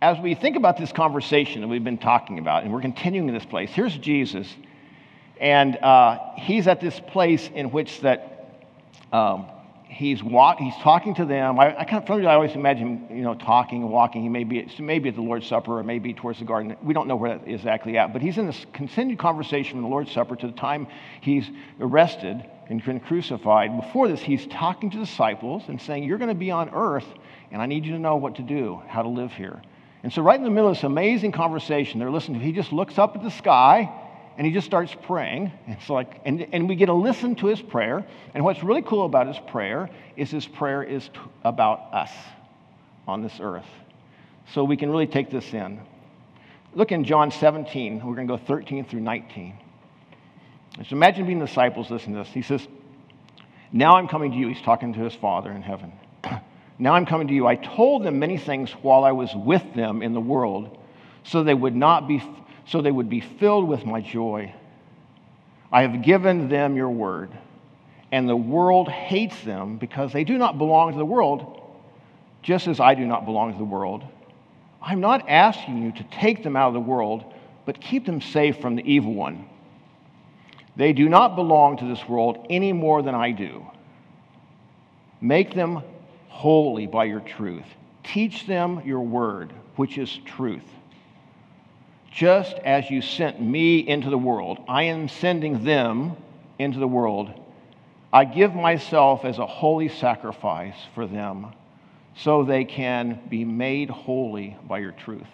as we think about this conversation that we've been talking about, and we're continuing in this place, here's Jesus, and he's at this place in which that he's talking to them. I always imagine him, talking and walking. He may be at the Lord's Supper, or maybe towards the garden. We don't know where that is exactly at, but he's in this continued conversation from the Lord's Supper to the time he's arrested and been crucified. Before this, he's talking to the disciples and saying, "You're going to be on earth, and I need you to know what to do, how to live here." And so right in the middle of this amazing conversation they're listening to, he just looks up at the sky and he just starts praying. It's like, and we get to listen to his prayer. And what's really cool about his prayer is about us on this earth. So we can really take this in. Look in John 17. We're going to go 13 through 19. So imagine being the disciples listening to this. He says, "Now I'm coming to you." He's talking to his Father in heaven. "Now I'm coming to you. I told them many things while I was with them in the world, so they would be filled with my joy. I have given them your word, and the world hates them because they do not belong to the world, just as I do not belong to the world. I'm not asking you to take them out of the world, but keep them safe from the evil one. They do not belong to this world any more than I do. Make them holy by your truth. Teach them your word, which is truth. Just as you sent me into the world, I am sending them into the world. I give myself as a holy sacrifice for them, so they can be made holy by your truth."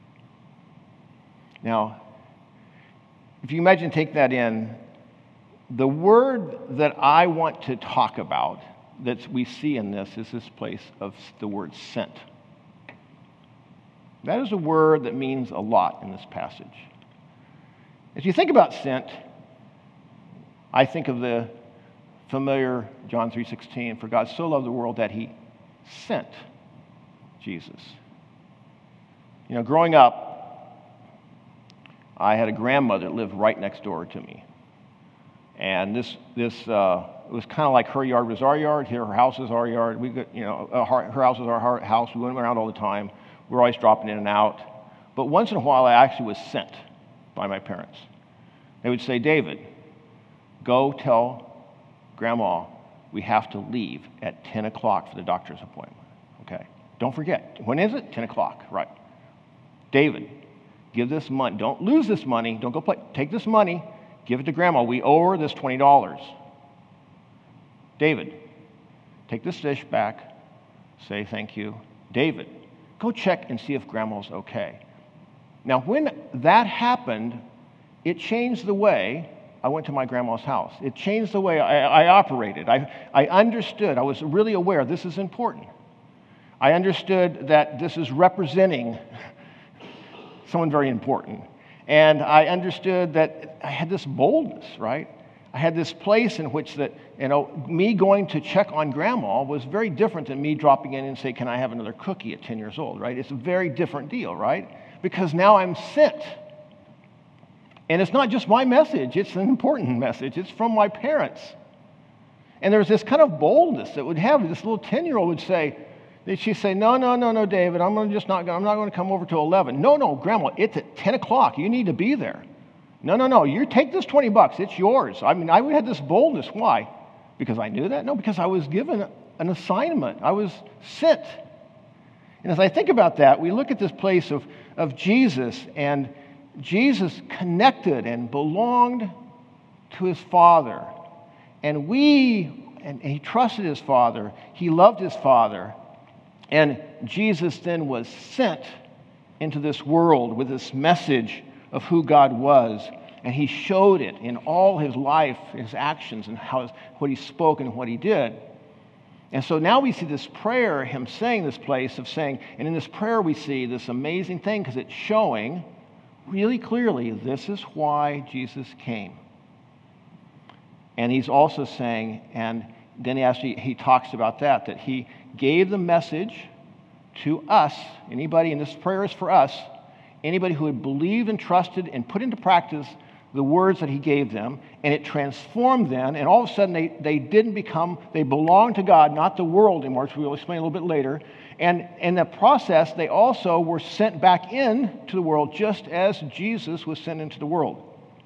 Now, if you imagine, take that in, the word that I want to talk about that we see in this is this place of the word sent. That is a word that means a lot in this passage. As you think about sent, I think of the familiar John 3:16, "For God so loved the world that he sent Jesus." Growing up, I had a grandmother that lived right next door to me. And this it was kind of like her yard was our yard, her house was our yard. Her house was our house. We went around all the time. We were always dropping in and out. But once in a while, I actually was sent by my parents. They would say, "David, go tell Grandma we have to leave at 10 o'clock for the doctor's appointment." Okay, don't forget. When is it? 10 o'clock, right. "David, give this money. Don't lose this money. Don't go play. Take this money, give it to Grandma. We owe her this $20. David, take this dish back, say thank you. David, go check and see if Grandma's okay." Now, when that happened, it changed the way I went to my grandma's house. It changed the way I operated. I understood. I was really aware this is important. I understood that this is representing someone very important. And I understood that I had this boldness, right? I had this place in which that, me going to check on Grandma was very different than me dropping in and say, "Can I have another cookie at 10 years old," right? It's a very different deal, right? Because now I'm sent. And it's not just my message, it's an important message. It's from my parents. And there's this kind of boldness that would have, this little 10-year-old would say, she'd say, no, David, I'm not going to come over till 11. No, Grandma, it's at 10 o'clock. You need to be there. No, you take this $20. It's yours. I had this boldness. Why? Because I knew that? No, because I was given an assignment. I was sent. And as I think about that, we look at this place of Jesus, and Jesus connected and belonged to his Father. And he trusted his Father. He loved his Father. And Jesus then was sent into this world with this message of who God was. And he showed it in all his life, his actions, and what he spoke and what he did. And so now we see this prayer, him saying this place of saying, and in this prayer we see this amazing thing because it's showing really clearly this is why Jesus came. And he's also saying, and then he talks about that he gave the message to us, anybody, and this prayer is for us, anybody who had believed and trusted and put into practice the words that he gave them, and it transformed them, and all of a sudden they belonged to God, not the world anymore, which we'll explain a little bit later, And in the process, they also were sent back into the world just as Jesus was sent into the world.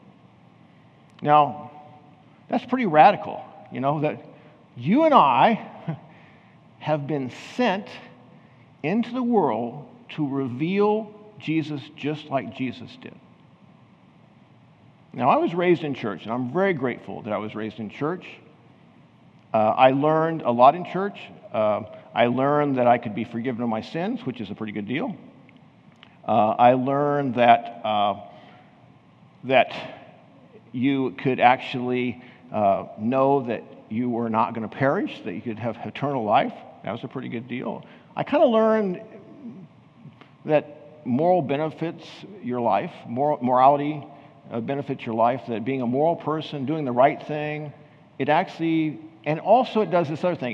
Now, that's pretty radical, that you and I have been sent into the world to reveal Jesus just like Jesus did. Now, I was raised in church, and I'm very grateful that I was raised in church. I learned a lot in church. I learned that I could be forgiven of my sins, which is a pretty good deal. I learned that you could actually know that you were not going to perish, that you could have eternal life. That was a pretty good deal. I kind of learned that moral benefits your life, morality benefits your life, that being a moral person, doing the right thing, it actually, and also it does this other thing.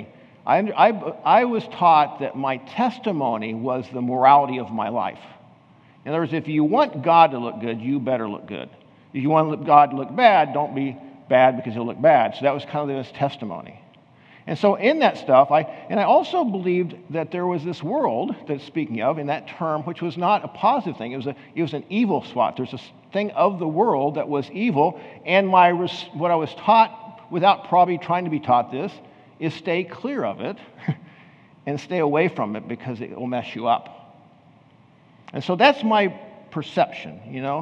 I was taught that my testimony was the morality of my life. In other words, if you want God to look good, you better look good. If you want God to look bad, don't be bad because he'll look bad. So that was kind of this testimony. And so in that stuff, I also believed that there was this world that's speaking of in that term, which was not a positive thing. It was an evil spot. There's this thing of the world that was evil. And what I was taught, without probably trying to be taught this, is stay clear of it and stay away from it because it will mess you up. And so that's my perception,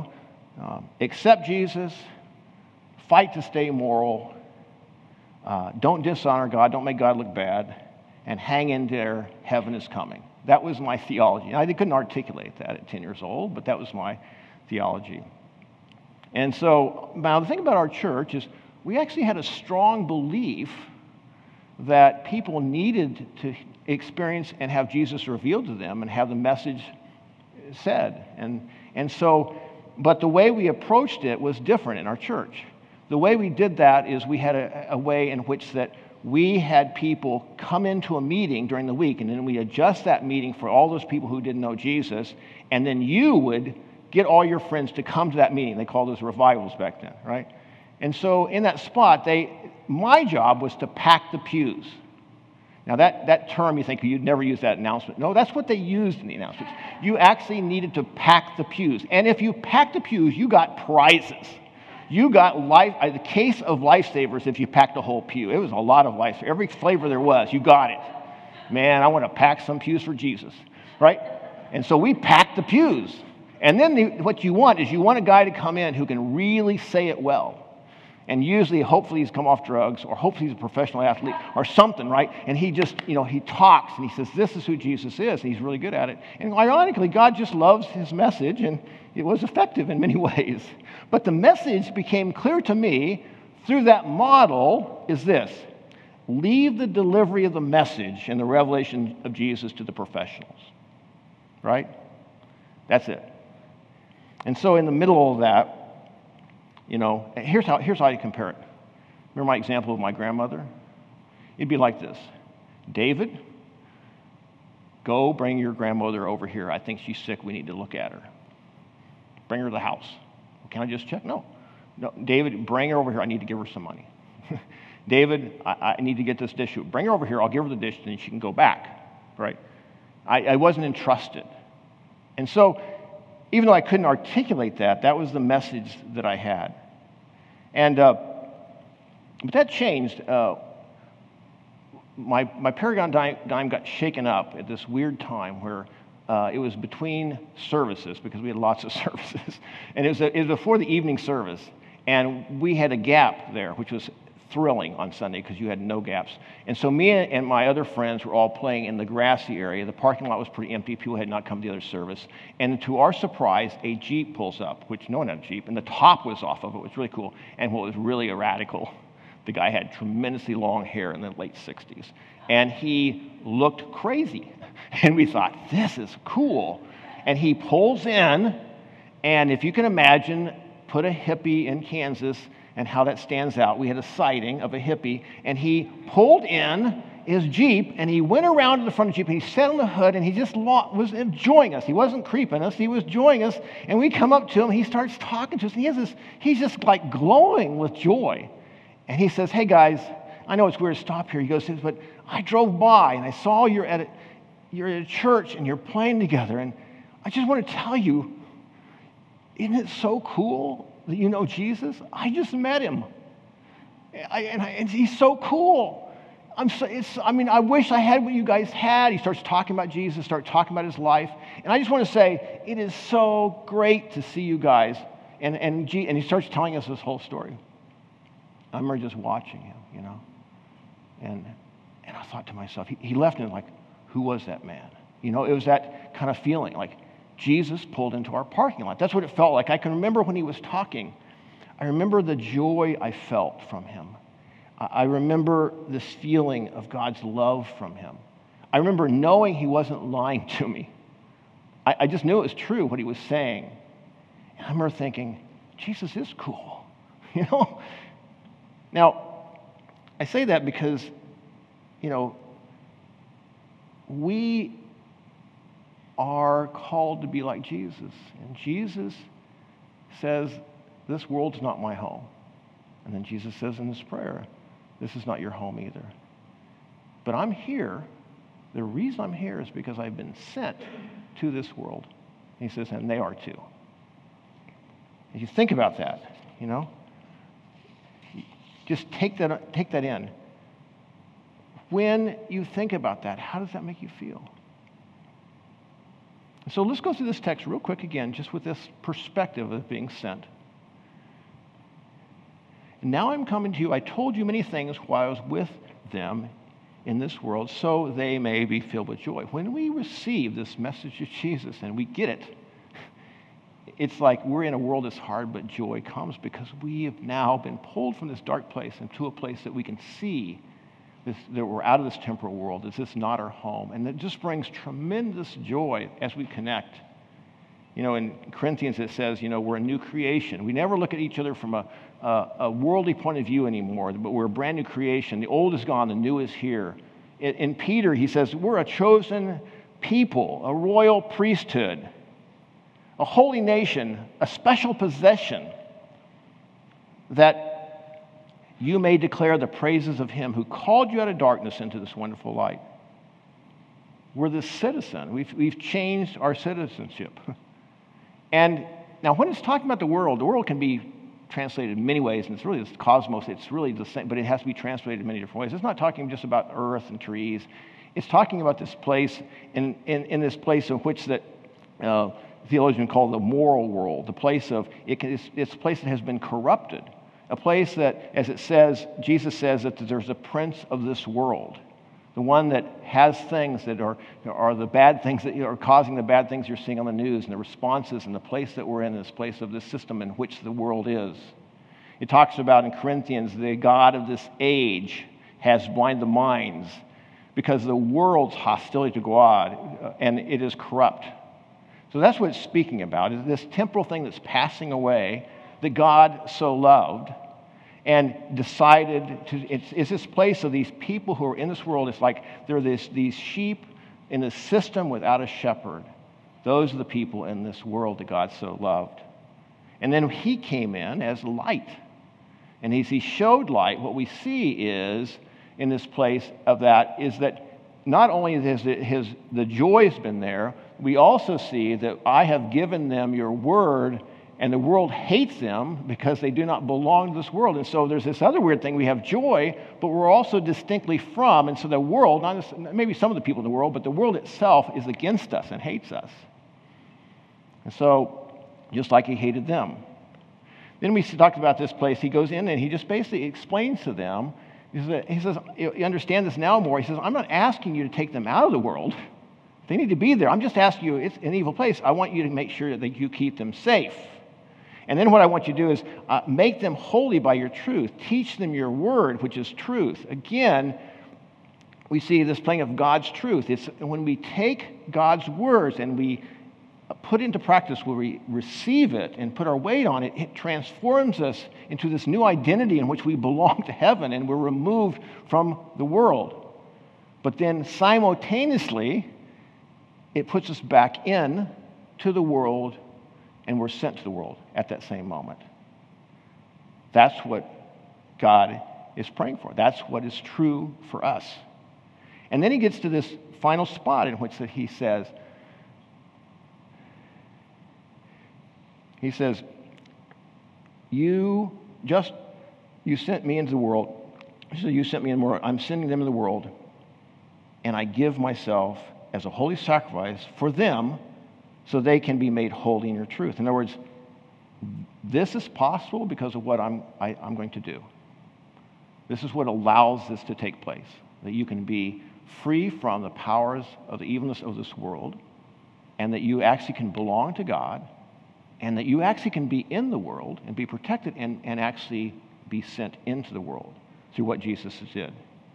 accept Jesus, fight to stay moral, don't dishonor God, don't make God look bad, and hang in there, heaven is coming. That was my theology. I couldn't articulate that at 10 years old, but that was my theology. And so now the thing about our church is we actually had a strong belief that people needed to experience and have Jesus revealed to them and have the message said. And so, but the way we approached it was different in our church. The way we did that is we had a way in which that we had people come into a meeting during the week, and then we adjust that meeting for all those people who didn't know Jesus, and then you would get all your friends to come to that meeting. They called those revivals back then, right? And so in that spot, my job was to pack the pews. Now that term, you think you'd never use that announcement. No, that's what they used in the announcements. You actually needed to pack the pews. And if you packed the pews, you got prizes. You got the case of Lifesavers if you packed a whole pew. It was a lot of Lifesavers. Every flavor there was, you got it. Man, I want to pack some pews for Jesus, right? And so we packed the pews. And then what you want is a guy to come in who can really say it well. And usually, hopefully he's come off drugs, or hopefully he's a professional athlete or something, right? And he just, he talks and he says, this is who Jesus is, and he's really good at it. And ironically, God just loves his message, and it was effective in many ways. But the message became clear to me through that model is this: leave the delivery of the message and the revelation of Jesus to the professionals, right? That's it. And so in the middle of that, here's how I compare it. Remember my example of my grandmother? It'd be like this. David, go bring your grandmother over here. I think she's sick. We need to look at her. Bring her to the house. Can I just check? No. David, bring her over here. I need to give her some money. David, I need to get this dish. Bring her over here. I'll give her the dish, and then she can go back. Right? I wasn't entrusted. And so, even though I couldn't articulate that was the message that I had. And but that changed. My Paragon dime got shaken up at this weird time where it was between services, because we had lots of services. And it was before the evening service. And we had a gap there, which was thrilling on Sunday because you had no gaps. And so me and my other friends were all playing in the grassy area. The parking lot was pretty empty. People had not come to the other service. And to our surprise, a Jeep pulls up, which no one had a Jeep, and the top was off of it. It was really cool. And what was really radical, the guy had tremendously long hair in the late 60s. And he looked crazy. And we thought, this is cool. And he pulls in, and if you can imagine, put a hippie in Kansas and how that stands out. We had a sighting of a hippie, and he pulled in his Jeep, and he went around to the front of the Jeep, and he sat on the hood, and he just was enjoying us. He wasn't creeping us. He was enjoying us, and we come up to him, and he starts talking to us, and he's just like glowing with joy. And he says, hey, guys, I know it's weird to stop here. He goes, but I drove by, and I saw you're at you're at a church and you're playing together. And I just want to tell you, isn't it so cool that you know Jesus? I just met him. And he's so cool. I wish I had what you guys had. He starts talking about Jesus, starts talking about his life. And I just want to say, it is so great to see you guys. And he starts telling us this whole story. I remember just watching him, And I thought to myself, he left and like, who was that man? It was that kind of feeling, like Jesus pulled into our parking lot. That's what it felt like. I can remember when he was talking. I remember the joy I felt from him. I remember this feeling of God's love from him. I remember knowing he wasn't lying to me. I just knew it was true what he was saying. And I remember thinking, Jesus is cool, Now, I say that because, we are called to be like Jesus. And Jesus says, this world's not my home. And then Jesus says in this prayer, this is not your home either. But I'm here. The reason I'm here is because I've been sent to this world. And he says, and they are too. If you think about that, just take that in. When you think about that, how does that make you feel? So let's go through this text real quick again, just with this perspective of being sent. Now I'm coming to you. I told you many things while I was with them in this world, so they may be filled with joy. When we receive this message of Jesus and we get it, it's like we're in a world that's hard, but joy comes because we have now been pulled from this dark place into a place that we can see that we're out of this temporal world. This is not our home. And it just brings tremendous joy as we connect. In Corinthians it says, we're a new creation. We never look at each other from a worldly point of view anymore, but we're a brand new creation. The old is gone, the new is here. In Peter, he says, we're a chosen people, a royal priesthood, a holy nation, a special possession, that you may declare the praises of him who called you out of darkness into this wonderful light. We're the citizen. We've changed our citizenship. And now when it's talking about the world can be translated in many ways, and it's really this cosmos, it's really the same, but it has to be translated in many different ways. It's not talking just about earth and trees. It's talking about this place, in this place in which that theologians call the moral world, the place of, it's a place that has been corrupted, a place that, as it says, Jesus says that there's a prince of this world, the one that has things that are the bad things that are causing the bad things you're seeing on the news, and the responses, and the place that we're in, this place of this system in which the world is. It talks about in Corinthians, the God of this age has blinded the minds because the world's hostility to God, and it is corrupt. So that's what it's speaking about, is this temporal thing that's passing away that God so loved and decided to, it's this place of these people who are in this world. It's like they're these sheep in this system without a shepherd. Those are the people in this world that God so loved. And then he came in as light. And as he showed light, what we see is, in this place of that, is that not only has the joy has been there, we also see that I have given them your word, and the world hates them because they do not belong to this world. And so there's this other weird thing. We have joy, but we're also distinctly from. And so the world, maybe some of the people in the world, but the world itself is against us and hates us. And so, just like he hated them. Then we talked about this place. He goes in and he just basically explains to them. He says, you understand this now more. He says, I'm not asking you to take them out of the world. They need to be there. I'm just asking you, it's an evil place. I want you to make sure that you keep them safe. And then what I want you to do is make them holy by your truth. Teach them your word, which is truth. Again, we see this playing of God's truth. It's when we take God's words and we put into practice, where we receive it and put our weight on it, it transforms us into this new identity in which we belong to heaven and we're removed from the world. But then simultaneously, it puts us back in to the world, and we're sent to the world at that same moment. That's what God is praying for. That's what is true for us. And then he gets to this final spot in which that he says, you sent me into the world. So you sent me in the world. I'm sending them in the world, and I give myself as a holy sacrifice for them so they can be made holy in your truth. In other words, this is possible because of what I'm going to do. This is what allows this to take place, that you can be free from the powers of the evilness of this world, and that you actually can belong to God, and that you actually can be in the world and be protected and actually be sent into the world through what Jesus did.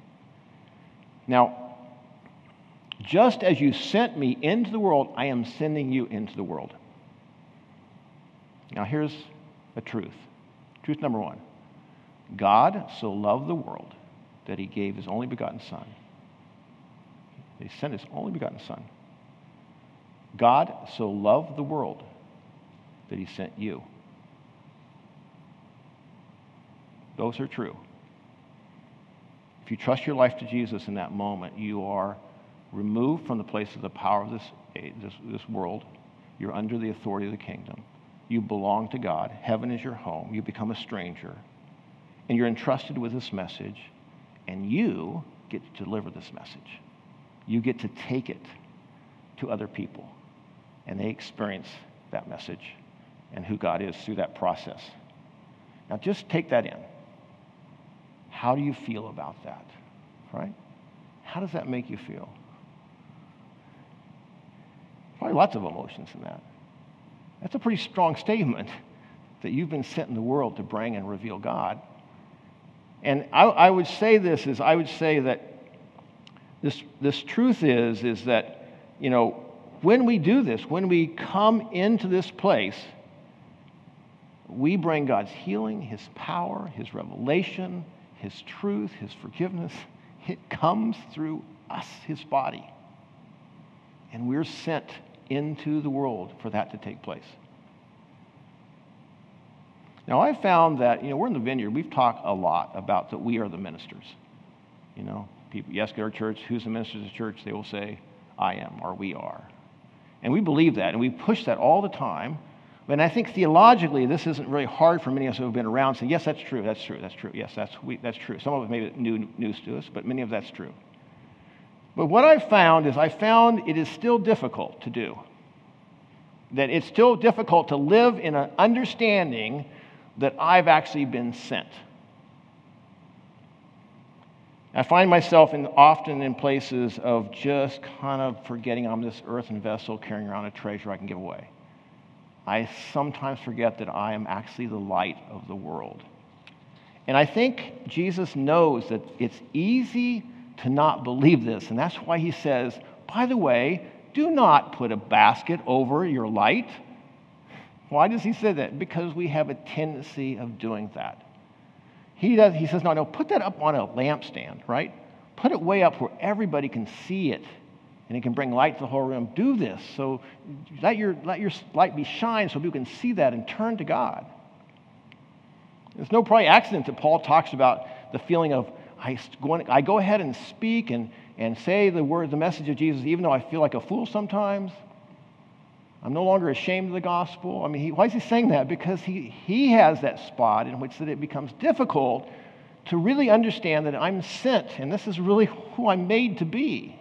Now, just as you sent me into the world, I am sending you into the world. Now, here's a truth. Truth number one. God so loved the world that he gave his only begotten Son. He sent his only begotten Son. God so loved the world that he sent you. Those are true. If you trust your life to Jesus in that moment, you are removed from the place of the power of this world. You're under the authority of the kingdom. You belong to God. Heaven is your home. You become a stranger. And you're entrusted with this message, and you get to deliver this message. You get to take it to other people, and they experience that message and who God is through that process. Now just take that in. How do you feel about that? Right? How does that make you feel? Probably lots of emotions in that. That's a pretty strong statement that you've been sent in the world to bring and reveal God. And I would say this is, I would say that this truth is that, when we do this, when we come into this place, we bring God's healing, his power, his revelation, his truth, his forgiveness. It comes through us, his body. And we're sent into the world for that to take place. Now, I found that, we're in the Vineyard. We've talked a lot about that we are the ministers. People, you ask at our church, who's the minister of the church? They will say, I am, or we are. And we believe that, and we push that all the time. And I think theologically, this isn't really hard for many of us who have been around saying, yes, that's true, that's true, that's true. Yes, that's true. Some of it may be news to us, but many of that's true. But what I found it is still difficult to do. That it's still difficult to live in an understanding that I've actually been sent. I find myself often in places of just kind of forgetting I'm this earthen vessel carrying around a treasure I can give away. I sometimes forget that I am actually the light of the world. And I think Jesus knows that it's easy to not believe this, and that's why he says, by the way, do not put a basket over your light. Why does he say that? Because we have a tendency of doing that. He says, no, put that up on a lampstand, right? Put it way up where everybody can see it, and it can bring light to the whole room. Do this, so let your light be shine so people can see that and turn to God. It's no probably accident that Paul talks about the feeling of, I go ahead and speak and say the message of Jesus, even though I feel like a fool sometimes. I'm no longer ashamed of the gospel. I mean, why is he saying that? Because he has that spot in which that it becomes difficult to really understand that I'm sent, and this is really who I'm made to be.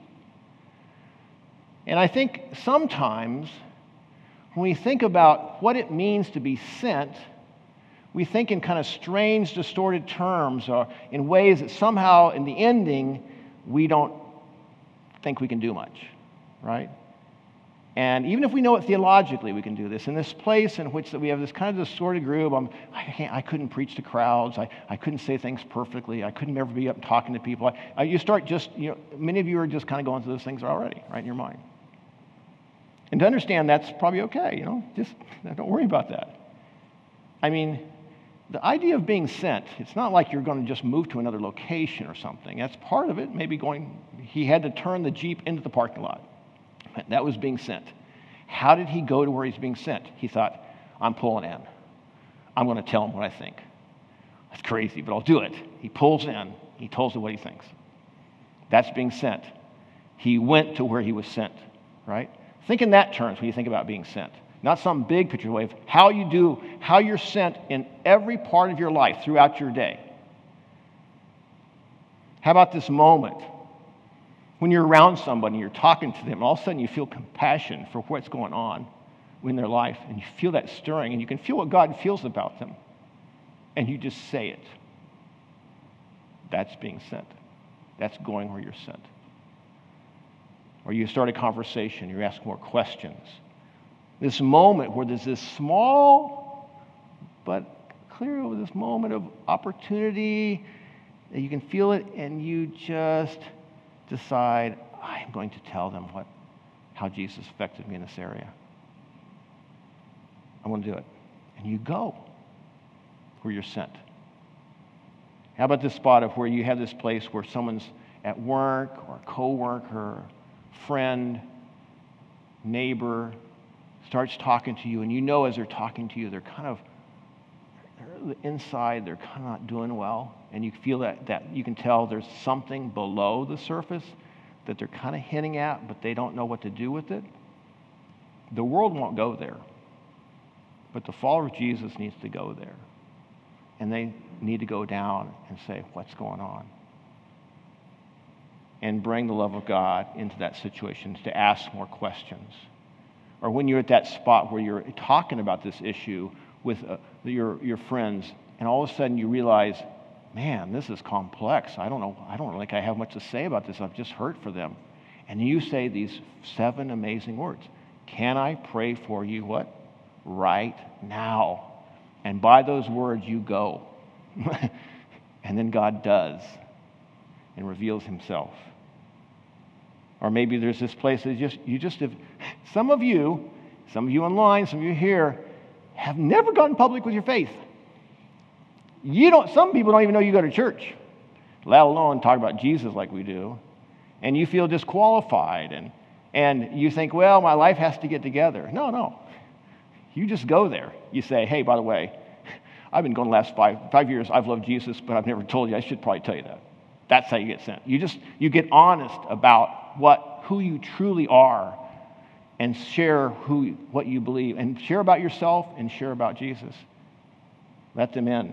And I think sometimes when we think about what it means to be sent, we think in kind of strange, distorted terms or in ways that somehow in the ending we don't think we can do much, right? And even if we know it theologically, we can do this. In this place in which that we have this kind of distorted group, I couldn't preach to crowds. I couldn't say things perfectly. I couldn't ever be up talking to people. You start just, many of you are just kind of going through those things already, right, in your mind. And to understand that's probably okay, just don't worry about that. I mean, the idea of being sent, it's not like you're going to just move to another location or something. That's part of it. Maybe he had to turn the Jeep into the parking lot. That was being sent. How did he go to where he's being sent? He thought, I'm pulling in. I'm going to tell him what I think. That's crazy, but I'll do it. He pulls in. He tells him what he thinks. That's being sent. He went to where he was sent, right? Think in that terms when you think about being sent. Not some big picture way of how you're sent in every part of your life throughout your day. How about this moment when you're around somebody, you're talking to them, and all of a sudden you feel compassion for what's going on in their life, and you feel that stirring, and you can feel what God feels about them, and you just say it. That's being sent. That's going where you're sent. Or you start a conversation, you ask more questions. This moment where there's this small but clear this moment of opportunity that you can feel it, and you just decide, I'm going to tell them how Jesus affected me in this area. I want to do it. And you go where you're sent. How about this spot of where you have this place where someone's at work or a co-worker, friend, neighbor, starts talking to you, and you know as they're talking to you, they're inside, they're kind of not doing well, and you feel that you can tell there's something below the surface that they're kind of hinting at, but they don't know what to do with it. The world won't go there, but the follower of Jesus needs to go there, and they need to go down and say, what's going on? And bring the love of God into that situation, to ask more questions. Or when you're at that spot where you're talking about this issue with your friends, and all of a sudden you realize, man, this is complex. I don't think I have much to say about this. I've just hurt for them. And you say these 7 amazing words. Can I pray for you, what? Right now. And by those words, you go. And then God does and reveals himself. Or maybe there's this place that you just have, some of you online, some of you here, have never gone public with your faith. Some people don't even know you go to church, let alone talk about Jesus like we do. And you feel disqualified, and you think, well, my life has to get together. No. You just go there. You say, hey, by the way, I've been going the last 5 years. I've loved Jesus, but I've never told you. I should probably tell you that. That's how you get sent. You get honest about who you truly are, and share what you believe, and share about yourself, and share about Jesus. Let them in.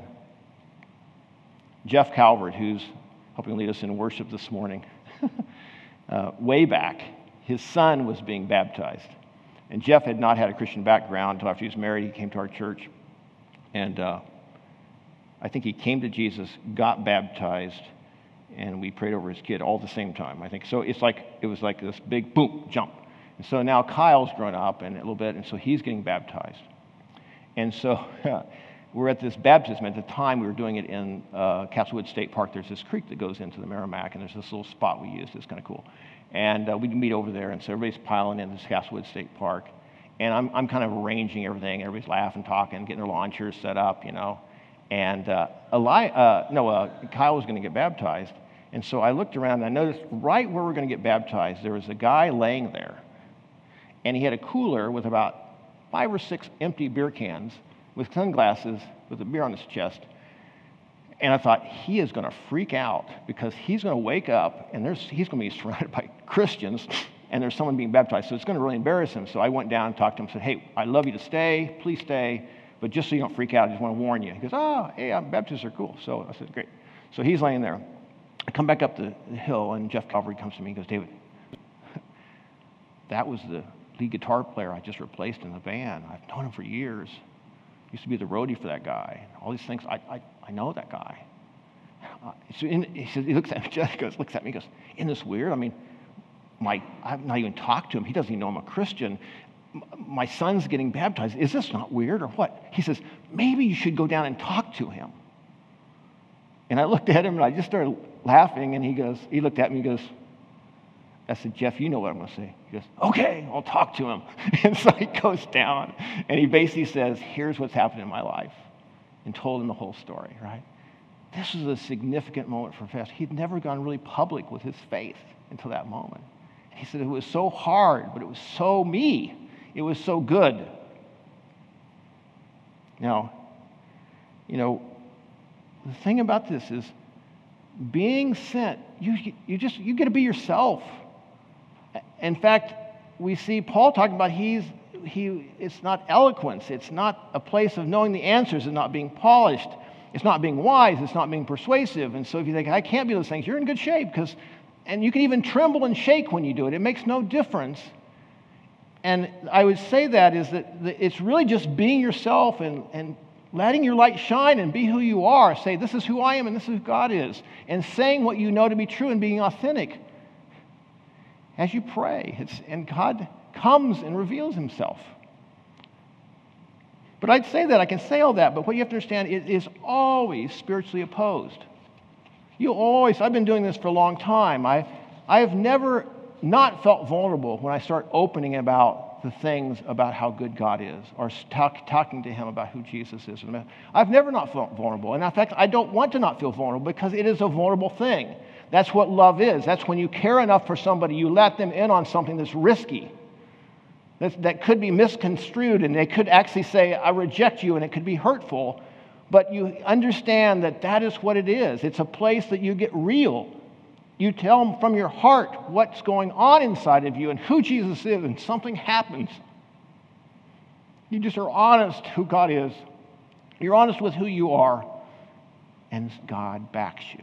Jeff Calvert, who's helping lead us in worship this morning, way back, his son was being baptized. And Jeff had not had a Christian background until after he was married. He came to our church. And I think he came to Jesus, got baptized, and we prayed over his kid all at the same time, I think. So it was like this big boom, jump. And so now Kyle's grown up and a little bit, and so he's getting baptized. And so we're at this baptism. At the time, we were doing it in Castlewood State Park. There's this creek that goes into the Merrimack, and there's this little spot we used. It's kind of cool. And we'd meet over there, and so everybody's piling in this Castlewood State Park. And I'm kind of arranging everything. Everybody's laughing, talking, getting their lawn chairs set up, And Kyle was going to get baptized. And so I looked around, and I noticed right where we're going to get baptized, there was a guy laying there. And he had a cooler with about 5 or 6 empty beer cans with sunglasses with a beer on his chest. And I thought, he is going to freak out because he's going to wake up and he's going to be surrounded by Christians and there's someone being baptized. So it's going to really embarrass him. So I went down and talked to him and said, hey, I'd love you to stay. Please stay. But just so you don't freak out, I just want to warn you. He goes, hey, baptists are cool. So I said, great. So he's laying there. I come back up the hill and Jeff Calvary comes to me and goes, David, that was the lead guitar player I just replaced in the band. I've known him for years. Used to be the roadie for that guy. All these things, I know that guy. He looks at me, Jeff looks at me and goes, isn't this weird? I mean, I've not even talked to him. He doesn't even know I'm a Christian. My son's getting baptized. Is this not weird or what? He says, maybe you should go down and talk to him. And I looked at him and I just started laughing and he looked at me and goes, I said, Jeff, you know what I'm going to say. He goes, okay, I'll talk to him. And so he goes down and he basically says, here's what's happened in my life, and told him the whole story, right? This was a significant moment for Fest. He'd never gone really public with his faith until that moment. And he said it was so hard, but it was so me. It was so good. Now, the thing about this is being sent, you get to be yourself. In fact, we see Paul talking about it's not eloquence. It's not a place of knowing the answers. It's not being polished. It's not being wise. It's not being persuasive. And so if you think, I can't be those things, you're in good shape. And you can even tremble and shake when you do it. It makes no difference. And I would say that it's really just being yourself and letting your light shine and be who you are. Say, this is who I am and this is who God is. And saying what you know to be true and being authentic as you pray. And God comes and reveals himself. But I'd say that, I can say all that, but what you have to understand, it is always spiritually opposed. I've been doing this for a long time. I have never not felt vulnerable when I start opening about the things about how good God is, or talking to him about who Jesus is. I've never not felt vulnerable. And in fact, I don't want to not feel vulnerable because it is a vulnerable thing. That's what love is. That's when you care enough for somebody, you let them in on something that's risky, that could be misconstrued, and they could actually say, I reject you, and it could be hurtful. But you understand that is what it is. It's a place that you get real. You tell them from your heart what's going on inside of you and who Jesus is, and something happens. You just are honest who God is. You're honest with who you are, and God backs you.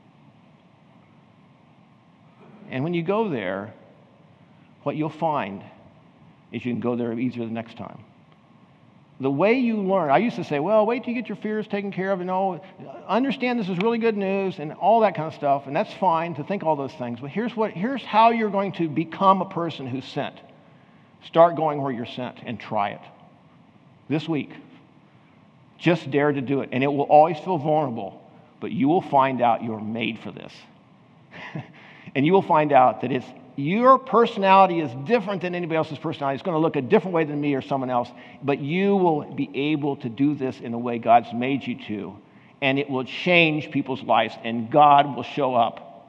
And when you go there, what you'll find is you can go there easier the next time. The way you learn, I used to say, well, wait till you get your fears taken care of, and understand this is really good news and all that kind of stuff, and that's fine to think all those things. But here's how you're going to become a person who's sent. Start going where you're sent and try it. This week. Just dare to do it. And it will always feel vulnerable, but you will find out you're made for this. And you will find out that your personality is different than anybody else's personality. It's going to look a different way than me or someone else, but you will be able to do this in the way God's made you to, and it will change people's lives, and God will show up.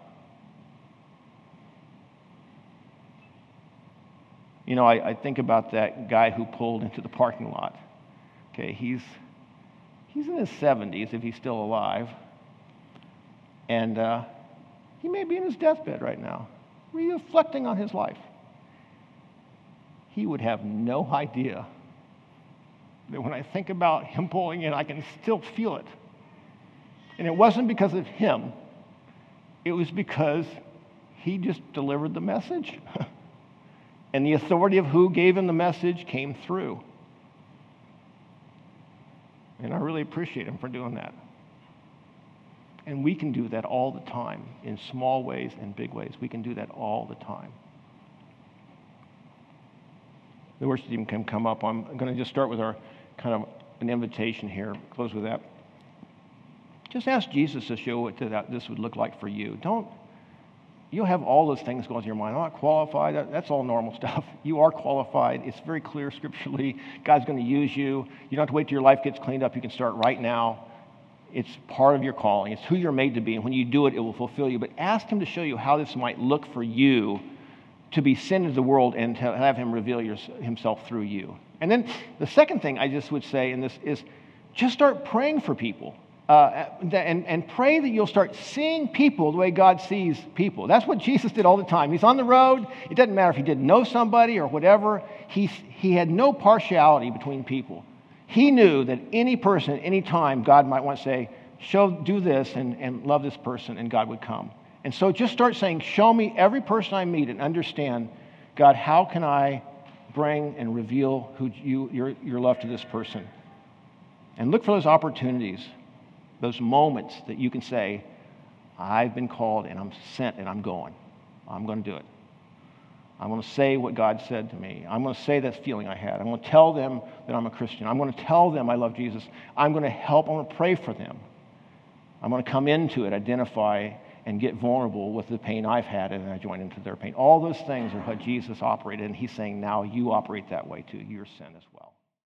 I think about that guy who pulled into the parking lot. Okay, he's in his 70s if he's still alive, and he may be in his deathbed right now, reflecting on his life. He would have no idea that when I think about him pulling in, I can still feel it. And it wasn't because of him. It was because he just delivered the message. And the authority of who gave him the message came through. And I really appreciate him for doing that. And we can do that all the time, in small ways and big ways. We can do that all the time. The worship team can come up. I'm going to just start with our kind of an invitation here, close with that. Just ask Jesus to show what this would look like for you. You'll have all those things going through your mind. I'm not qualified. That's all normal stuff. You are qualified. It's very clear scripturally. God's going to use you. You don't have to wait till your life gets cleaned up. You can start right now. It's part of your calling. It's who you're made to be. And when you do it, it will fulfill you. But ask him to show you how this might look for you to be sent into the world and to have him reveal himself through you. And then the second thing I just would say in this is just start praying for people. And pray that you'll start seeing people the way God sees people. That's what Jesus did all the time. He's on the road. It doesn't matter if he didn't know somebody or whatever. He had no partiality between people. He knew that any person, any time, God might want to say, do this and love this person, and God would come. And so just start saying, show me every person I meet and understand, God, how can I bring and reveal your love to this person? And look for those opportunities, those moments that you can say, I've been called and I'm sent and I'm going. I'm going to do it. I'm going to say what God said to me. I'm going to say that feeling I had. I'm going to tell them that I'm a Christian. I'm going to tell them I love Jesus. I'm going to help. I'm going to pray for them. I'm going to come into it, identify, and get vulnerable with the pain I've had, and I join into their pain. All those things are what Jesus operated, and he's saying now you operate that way too. You're sent as well.